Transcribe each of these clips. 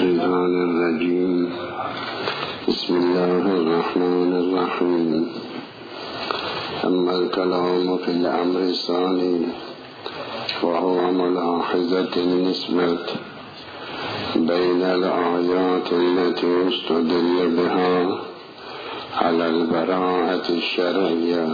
الشيطان الرجيم. بسم الله الرحمن الرحيم. أما الكلام في الأمر الثاني وهو ملاحظة النسبة بين الآيات التي استدل بها على البراءة الشرعية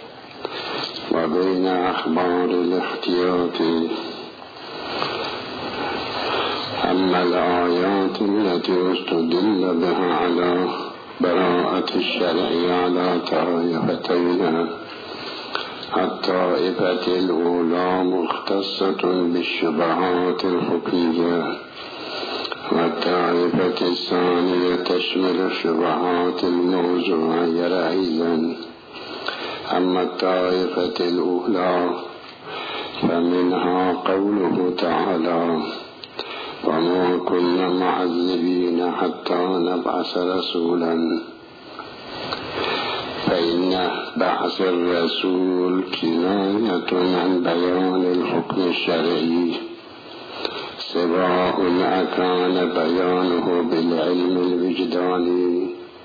وبين أخبار الاحتياط. أما الآيات التي استدل بها على براءة الشرعية على طائفتين: الطائفة الأولى مختصة بالشبهات الحكمية، والطائفة الثانية تشمل الشبهات الموضوعية أيضا. أما الطائفة الأولى فمنها قوله تعالى: وما كنا معذبين حتى نبعث رسولا، فإن بعث الرسول كناية عن بيان الحكم الشرعي، سواء أكان بيانه بالعلم الوجداني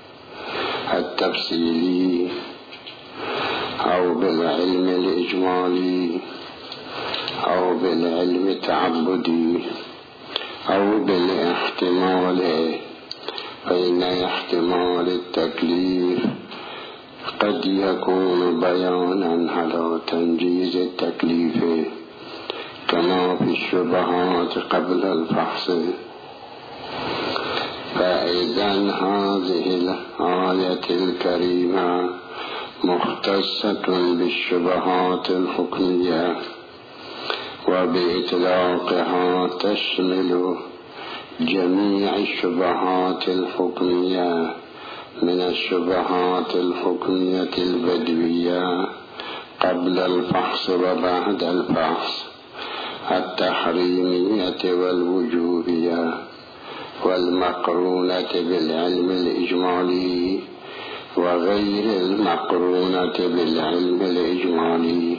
التفصيلي أو بالعلم الإجمالي أو بالعلم التعبدي أو بالاحتمال، فإن احتمال التكليف قد يكون بيانا على تنجيز التكليف كما في الشبهات قبل الفحص. فإذا هذه الآية الكريمة مختصة بالشبهات الحكمية، وبإطلاقها تشمل جميع الشبهات الحكمية من الشبهات الحكمية البدوية قبل الفحص وبعد الفحص، التحريمية والوجوبية، والمقرونة بالعلم الإجمالي وغير المقرونة بالعلم الإجمالي.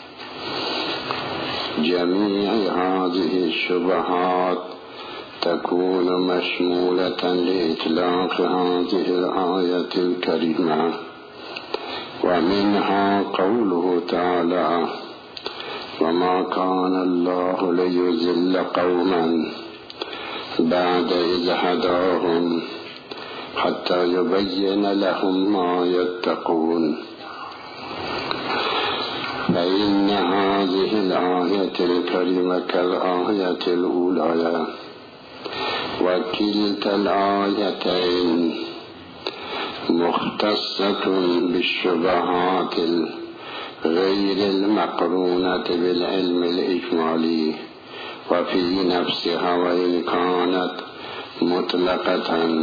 جميع هذه الشبهات تكون مشمولة لإطلاق هذه الآية الكريمة. ومنها قوله تعالى: وما كان الله ليضل قوما بعد إذ هداهم حتى يبين لهم ما يتقون. فإن هذه الآية الكريمة كالآية الأولى، وكلتا الآيتين مختصة بالشبهات غير المقرونة بالعلم الإجمالي، وفي نفسها وإن كانت مطلقة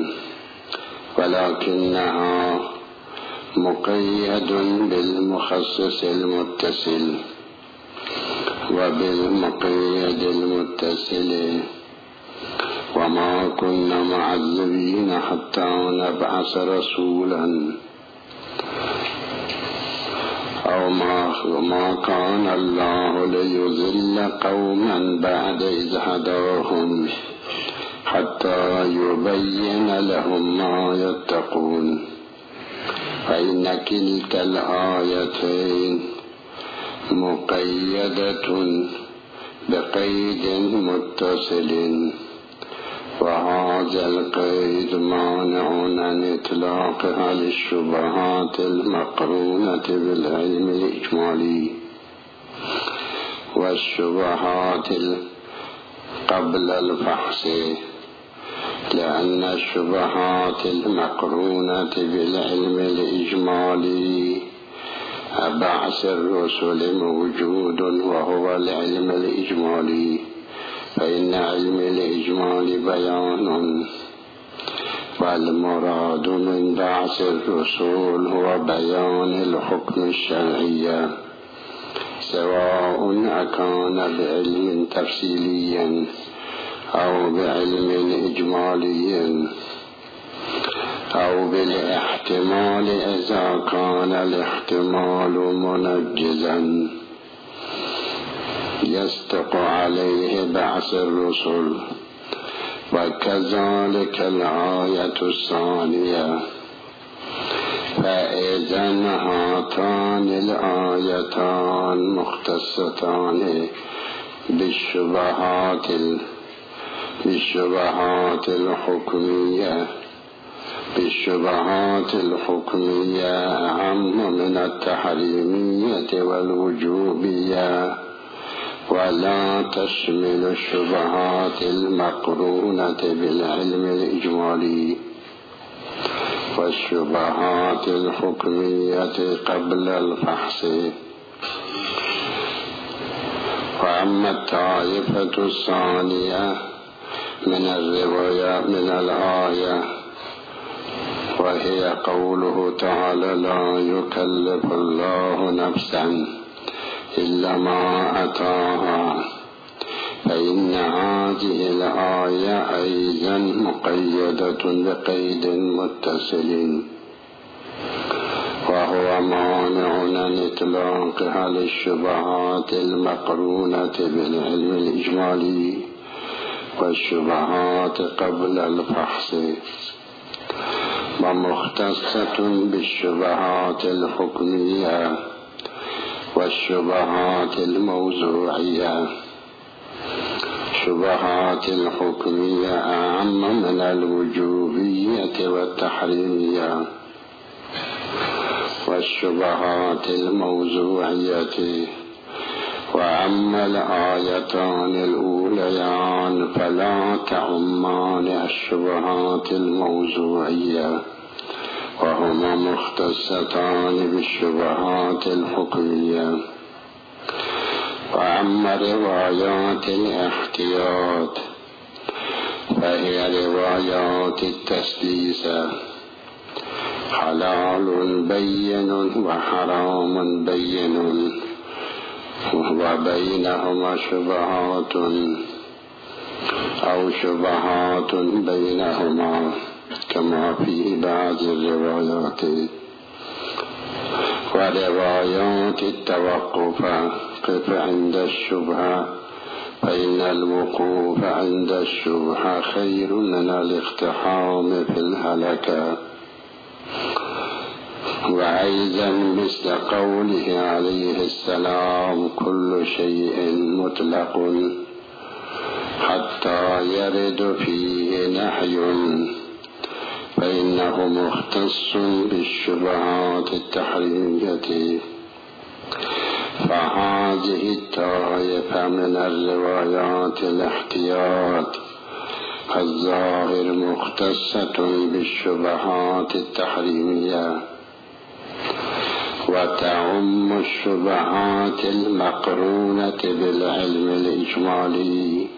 ولكنها مقيد بالمخصص المتصل وبالمقيد المتصل. وما كنا معذبين حتى نبعث رسولا، أو ما كان الله ليضل قوما بعد إذ هداهم حتى يبين لهم ما يتقون. فإن كلتا الآيتين مقيدة بقيد متصل، وهذا القيد مانع عن إطلاقها للشبهات المقرونة بالعلم الإجمالي والشبهات قبل الفحص، لأن الشبهات المقرونة بالعلم الإجمالي بعث الرسل موجود وهو العلم الإجمالي، فإن علم الإجمال بيان، والمراد من بعث الرسول هو بيان الحكم الشرعي، سواء أكان بعلم تفصيلي أو بعلم إجمالي أو بالاحتمال إذا كان الاحتمال منجزا يصدق عليه بعث الرسل، وكذلك الآية الثانية. فإذن هاتان الآيتان مختصتان بالشبهات الحكمية أعم من التحريمية والوجوبية، ولا تشمل الشبهات المقرونة بالعلم الإجمالي والشبهات الحكمية قبل الفحص. وأما الطائفة الثانية من الآية وهي قوله تعالى: لا يكلف الله نفسا إلا ما أتاها، فإن هذه الآية أيضا مقيدة بقيد متصل، وهو مانع عن إطلاقها للشبهات المقرونة بالعلم الإجمالي والشبهات قبل الفحص، ومختصة بالشبهات الحكمية والشبهات الموضوعية. شبهات الحكمية أعم من الوجوبية والتحريمية، والشبهات الموضوعية. وأما الآيتان الأوليان فلا تعمان الشبهات الموضوعية، وهما مختصتان بالشبهات الحكمية. وأما روايات الاحتياط فهي روايات التسليس: حلال بين وحرام بين، وبينهما شبهات أو شبهات بينهما كما في بعض الروايات. وروايات التوقف: قف عند الشبهة، فإن الوقوف عند الشبهة خير من الاقتحام في الهلكة. وأيضا مثل قوله عليه السلام: كل شيء مطلق حتى يرد فيه نحي، فإنه مختص بالشبهات التحريمية. فهذه الطائفة من الروايات الاحتياط الظاهر مختصة بالشبهات التحريمية، وتعم الشبهات المقرونة بالعلم الإجمالي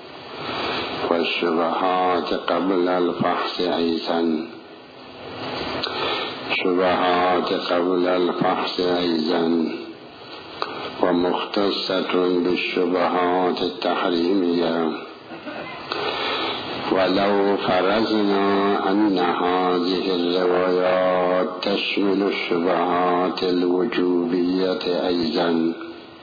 والشبهات قبل الفحص أيضا. شبهات قبل الفحص أيضا ومختصة بالشبهات التحريمية. ولو فرضنا أن هذه الروايات تشمل الشبهات الوجوبية أيضا،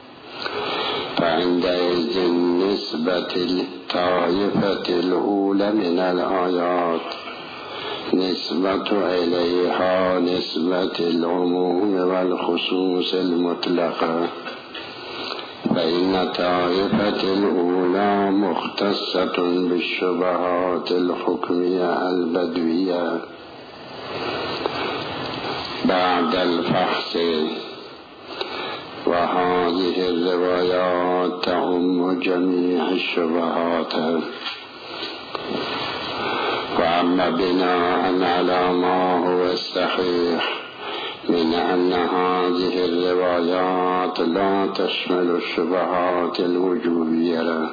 فعندئذ نسبة الطائفة الأولى من الآيات نسبة إليها نسبة العموم والخصوص المطلقة، فإن الطائفة الأولى مختصة بالشبهات الحكمية البدوية بعد الفحص، وهذه الروايات تعم جميع الشبهات. وأما بناء على ما هو الصحيح من أن هذه الروايات لا تشمل الشبهات الوجوبية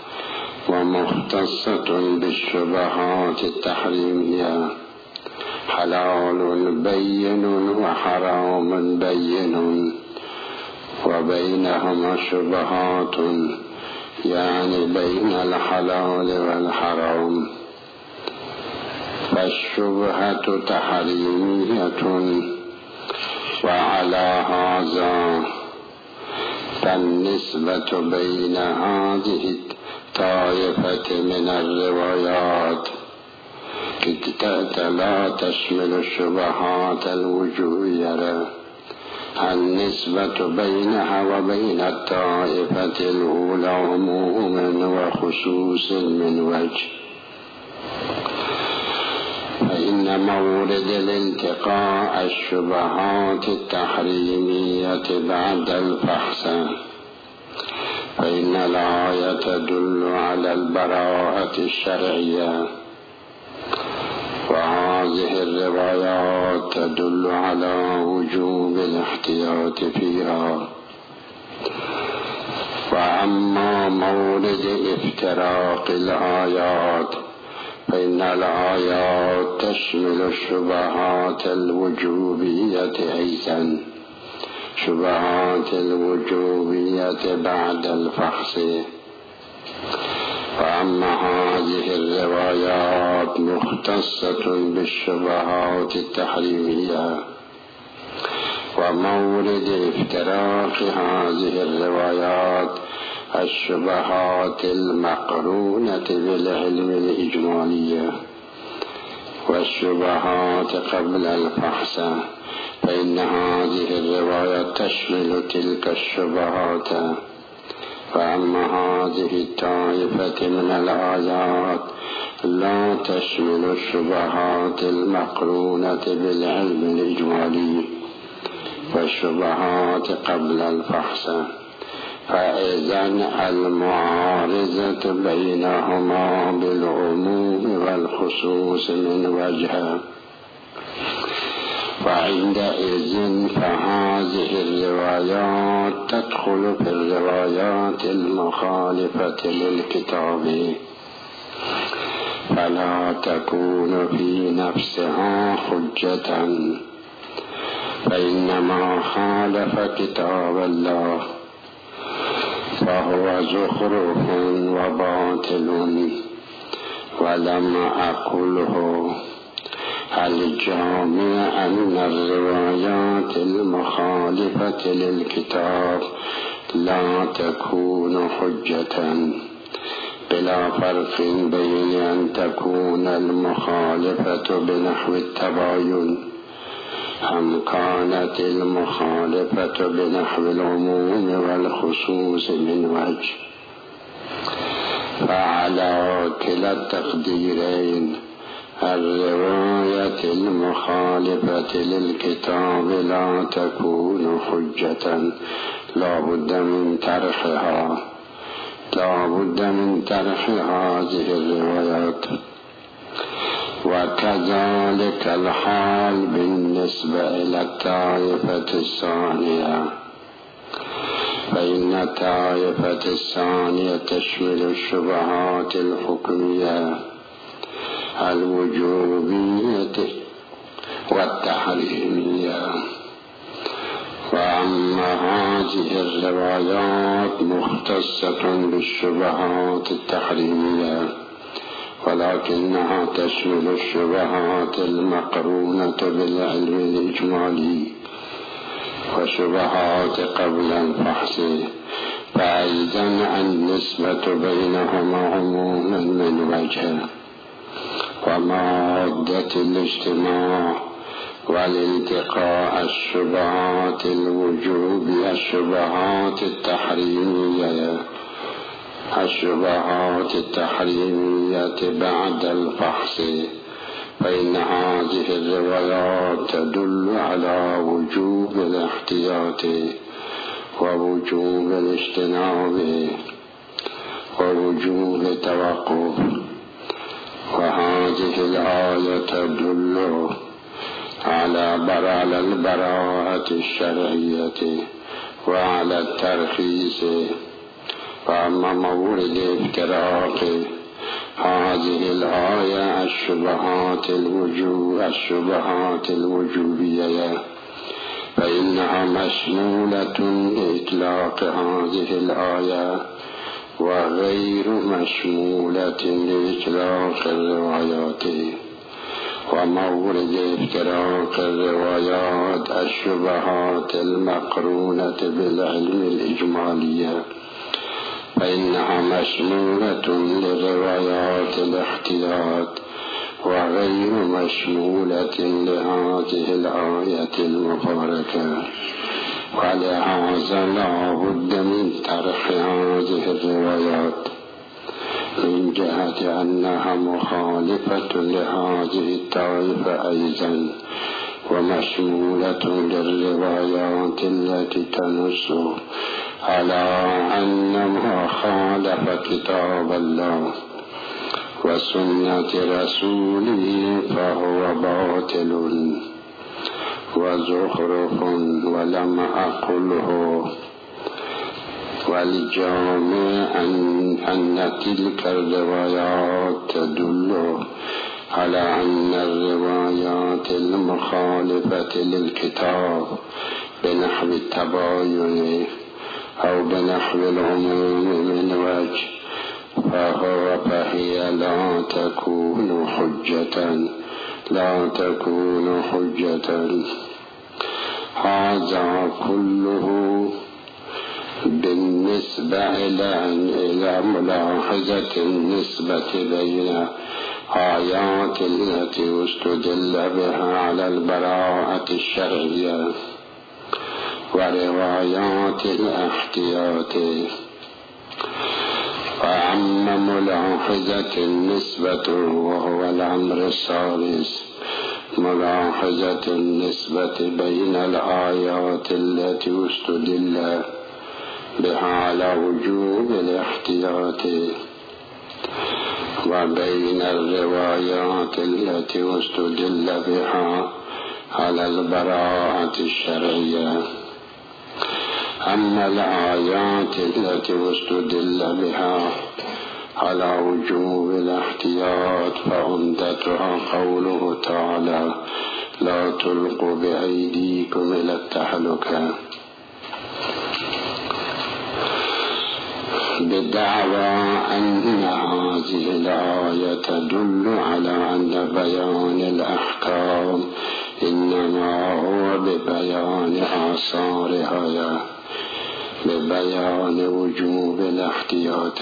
ومختصة بالشبهات التحريمية: حلال بين وحرام بين، وبينهما شبهات، يعني بين الحلال والحرام، فالشبهة تحريمية. وعلى هذا فالنسبة بين هذه طائفة من الروايات لا تشمل الشبهات الوجوهية النسبة بينها وبين الطائفة الأولى عموم وخصوص من وجه، فإن مورد الالتقاء الشبهات التحريمية بعد الفحص، فإن الآية تدل على البراءة الشرعية، وهذه الروايات تدل على وجوب الاحتياط فيها. وأما مورد افتراق الآيات فإن الآيات تشمل الشبهات الوجوبية أيضا، شبهات الوجوبية بعد الفحص. وأما هذه الروايات مختصة بالشبهات التحريمية، ومورد افتراق هذه الروايات الشبهات المقرونة بالعلم الإجمالية والشبهات قبل الفحص، فإن هذه الروايات تشمل تلك الشبهات. فأما هذه الطائفة من الآيات لا تشمل الشبهات المقرونة بالعلم الإجمالي والشبهات قبل الفحص، فإذن المعارضة بينهما بالعموم والخصوص من وجه، وعندئذ فهذه الروايات تدخل في الروايات المخالفة للكتاب، فلا تكون في نفسها حجة، فإنما خالف كتاب الله فهو زخرف وباطل. ولم أقله الجامع أن الروايات المخالفة للكتاب لا تكون حجة، بلا فرق بين أن تكون المخالفة بنحو التباين أم كانت المخالفة بنحو العموم والخصوص من وجه. فعلى كلا التقديرين الرواية المخالفة للكتاب لا تكون حجة، لا بد من طرح هذه الروايات. وكذلك الحال بالنسبة إلى الطائفة الثانية، فإن الطائفة الثانية تشمل الشبهات الحكمية الوجوبية والتحريمية. وأما هذه الروايات مختصة بالشبهات التحريمية، ولكنها تشمل الشبهات المقرونة بالعلم الإجمالي وشبهات قبل الفحص، فأيضا النسبة بينهما عموما من وجه، ومادة الاجتماع والالتقاء الشبهات الوجوبية الشبهات التحريمية بعد الفحص، فإن هذه الروايات تدل على وجوب الاحتياط ووجوب الاجتناب ووجوب التوقف. وهذه الآية تدل على البراءة الشرعية وعلى الترخيص. فأما مورد افتراق هذه الآية الشبهات الوجوبية، فإنها مشمولة لإطلاق هذه الآية وغير مشمولة لإطلاق الروايات. ومورد افتراق الروايات الشبهات المقرونة بالعلم الإجمالية فإنها مشمولة لروايات الاحتياط وغير مشمولة لهذه الآية المباركة، ولهذا لا بد من طرح هذه الروايات من جهة أنها مخالفة لهذه الطائفة أيضا، ومشمولة للروايات التي تنص على أن ما خالف كتاب الله وسنة رسوله فهو باطل وزخرف ولم أقله. والجامع أن تلك الروايات تدل على أن الروايات المخالفة للكتاب بنحو التباين أو بنحو العموم من وجه فهي لا تكون حجة. هذا كله بالنسبة إلى ملاحظة النسبة بين آيات التي استدل بها على البراءة الشرعية وروايات الاحتياط. وأما ملاحظة النسبة وهو الأمر الثالث، ملاحظة النسبة بين الآيات التي استدل بها على وجوب الاحتياط وبين الروايات التي استدل بها على البراءة الشرعية. أما الآيات التي استدل بها على وجوب الاحتياط فعمدتها قوله تعالى: لا تلقوا بأيديكم إلى التهلكة، بدعوى أن هذه الآية تدل على أن بيان الأحكام إنما هو ببيان آثارها، ببيان وجوب الاحتياط،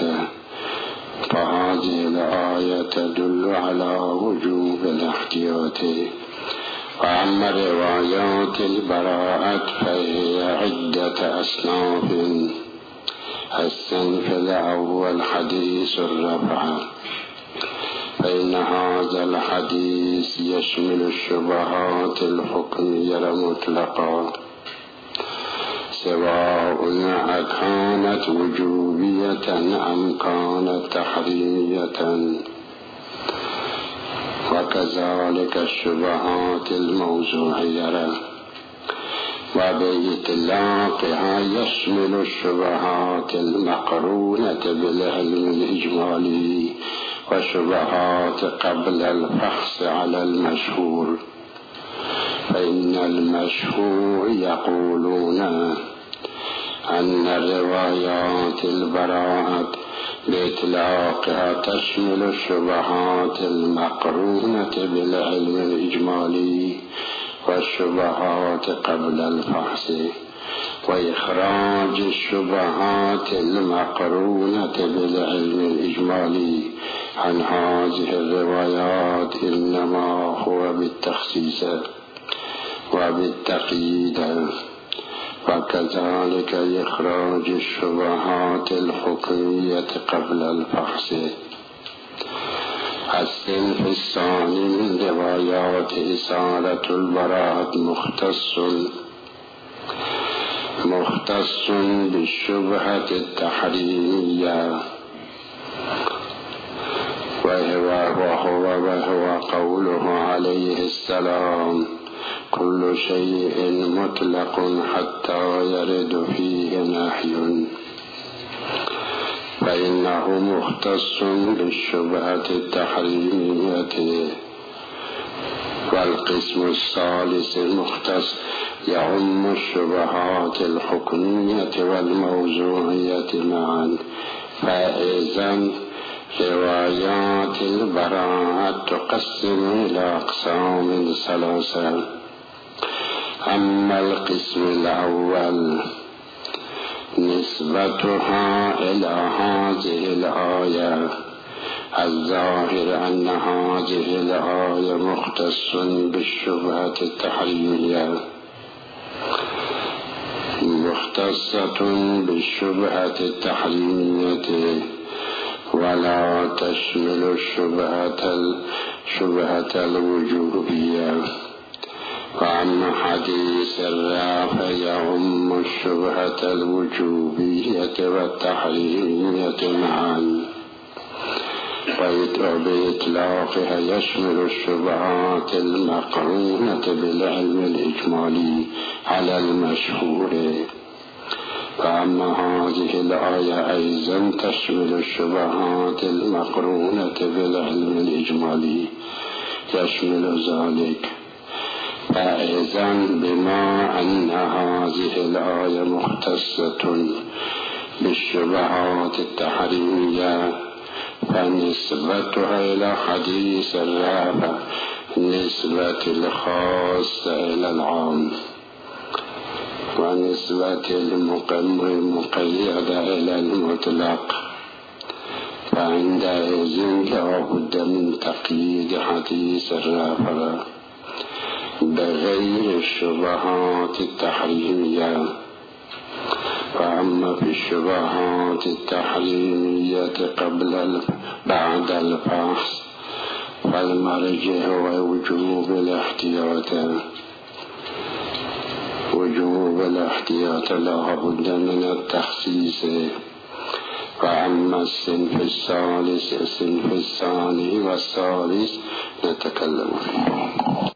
فهذه الآية تدل على وجوب الاحتياط. وأما روايات البراءة فهي عدة أصناف. الصنف الأول حديث الرفع، فإن هذا الحديث يشمل الشبهات الحكمية المطلقة سواء كانت وجوبية أم كانت تحريمية، وكذلك الشبهات الموضوعية، وبإطلاقها يشمل الشبهات المقرونة بالعلم الإجمالي وشبهات قبل الفحص على المشهور. فإن المشهور يقولون أن روايات البراءة بإطلاقها تشمل الشبهات المقرونة بالعلم الإجمالي والشبهات قبل الفحص، وإخراج الشبهات المقرونة بالعلم الإجمالي عن هذه الروايات إنما هو بالتخصيص وبالتقييد، وكذلك إخراج الشبهات الحكمية قبل الفحص. الصنف الثاني من روايات إصالة البراءة مختص بالشبهة التحريمية، وهو قوله عليه السلام: كل شيء مطلق حتى يرد فيه نهي، فإنه مختص بالشبهة التحريمية. والقسم الثالث المختص يعم الشبهات الحكمية والموضوعية معا. فإذن روايات البراءة تقسم إلى أقسام ثلاثة. أما القسم الأول نسبتها إلى هذه الآية الظاهر أن هذه الآية مختص بالشبهة التحريمية، مختصة بالشبهة التحريمية ولا تشمل الشبهة الوجوبية. وأما حديث الرافع يعم الشبهة الوجوبية والتحريمية معا، وبإطلاقها يشمل الشبهات المقرونة بالعلم الإجمالي على المشهور. فأما هذه الآية أيضا تشمل الشبهات المقرونة بالعلم الإجمالي يشمل ذلك. فإذا بما أن هذه الآية مختصة بالشبهات التحريمية فنسبتها إلى حديث الرافع نسبة الخاص إلى العام، ونسبة المقيد إلى المطلق. فعندئذ لا بد من تقييد حديث الرافع بغير الشبهات التحريمية. فأما في الشبهات التحريمية بعد البحث فالمرجع هو وجوب الاحتياط لا بد من التخصيص. وأما الصنف الثاني والثالث نتكلم فيه.